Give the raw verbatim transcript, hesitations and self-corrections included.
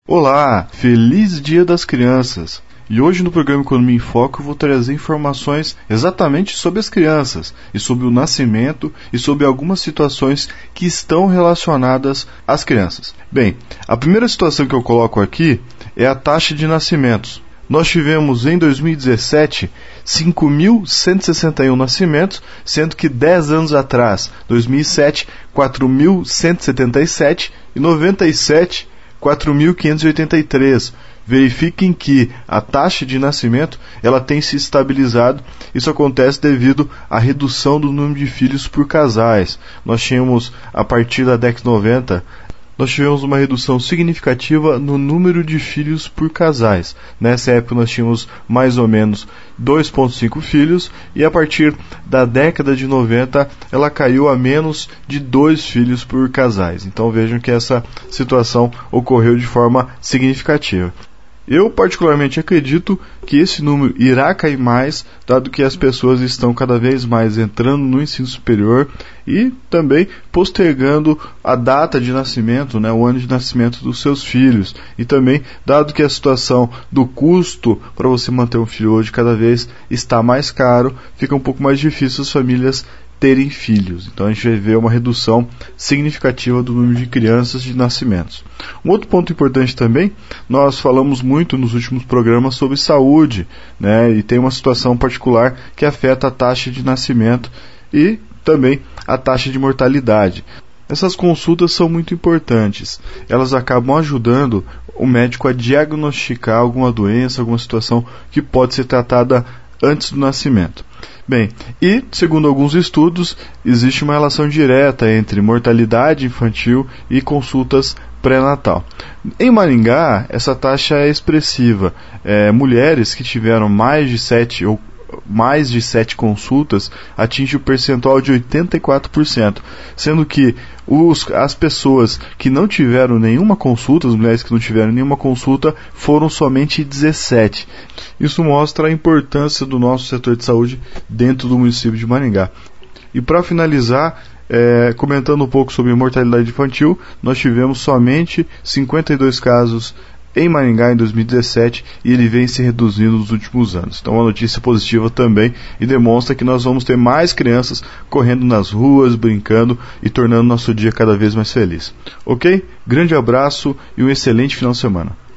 Olá, feliz Dia das Crianças! E hoje no programa Economia em Foco eu vou trazer informações exatamente sobre as crianças, e sobre o nascimento, e sobre algumas situações que estão relacionadas às crianças. Bem, a primeira situação que eu coloco aqui é a taxa de nascimentos. Nós tivemos em dois mil e dezessete cinco mil cento e sessenta e um nascimentos, sendo que dez anos atrás, dois mil e sete, quatro mil cento e setenta e sete e noventa e sete, quatro mil quinhentos e oitenta e três. Verifiquem que a taxa de nascimento ela tem se estabilizado. Isso acontece devido à redução do número de filhos por casais. Nós tínhamos, a partir da década de noventa, nós tivemos uma redução significativa no número de filhos por casais. Nessa época nós tínhamos mais ou menos dois vírgula cinco filhos, e a partir da década de noventa ela caiu a menos de dois filhos por casais. Então vejam que essa situação ocorreu de forma significativa. Eu particularmente acredito que esse número irá cair mais, dado que as pessoas estão cada vez mais entrando no ensino superior e também postergando a data de nascimento, né, o ano de nascimento dos seus filhos. E também, dado que a situação do custo para você manter um filho hoje cada vez está mais caro, fica um pouco mais difícil as famílias terem filhos. Então a gente vai ver uma redução significativa do número de crianças de nascimentos. Um outro ponto importante também, nós falamos muito nos últimos programas sobre saúde, né, e tem uma situação particular que afeta a taxa de nascimento e também a taxa de mortalidade. Essas consultas são muito importantes. Elas acabam ajudando o médico a diagnosticar alguma doença, alguma situação que pode ser tratada antes do nascimento. Bem, e segundo alguns estudos, existe uma relação direta entre mortalidade infantil e consultas pré-natal. Em Maringá, essa taxa é expressiva. É, mulheres que tiveram mais de sete ou mais de sete consultas atinge o percentual de oitenta e quatro por cento, sendo que os, as pessoas que não tiveram nenhuma consulta, as mulheres que não tiveram nenhuma consulta, foram somente dezessete. Isso mostra a importância do nosso setor de saúde dentro do município de Maringá. E para finalizar, é, comentando um pouco sobre mortalidade infantil, nós tivemos somente cinquenta e dois casos em Maringá em dois mil e dezessete, e ele vem se reduzindo nos últimos anos. Então uma notícia positiva também, e demonstra que nós vamos ter mais crianças correndo nas ruas, brincando e tornando nosso dia cada vez mais feliz. Ok? Grande abraço e um excelente final de semana.